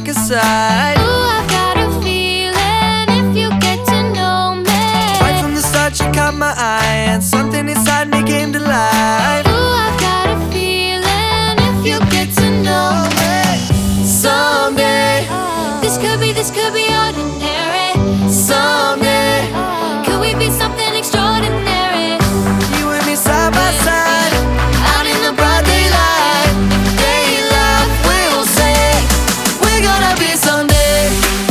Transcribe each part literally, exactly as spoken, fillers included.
pick a side. Ooh, I've got a feeling if you get to know me. Right from the start you caught my eye, and something inside me came to life. Ooh, I've got a feeling if you get to know me. Someday, This could be, this could be ordinary. someday, Could we be something extraordinary? you and me side by side, out in the broad daylight. Daylight, we'll say we're gonna be someday.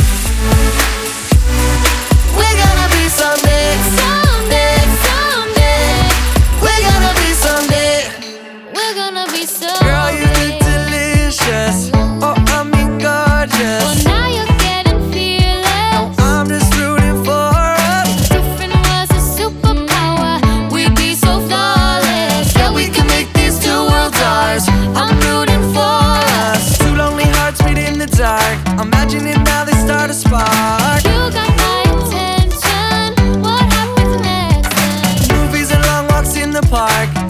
We're gonna be someday. Someday, someday, We're gonna be someday. we're gonna be so. Girl, you look delicious. Oh, I mean gorgeous. Well, now you're getting fearless. I'm just rooting for us. Different was a superpower. We'd be so flawless. Yeah, we can make these two worlds ours. I'm rooting for us. Two lonely hearts meet in the dark. Imagining now they start a spark. You got my attention. What happens next? Movies and long walks in the park.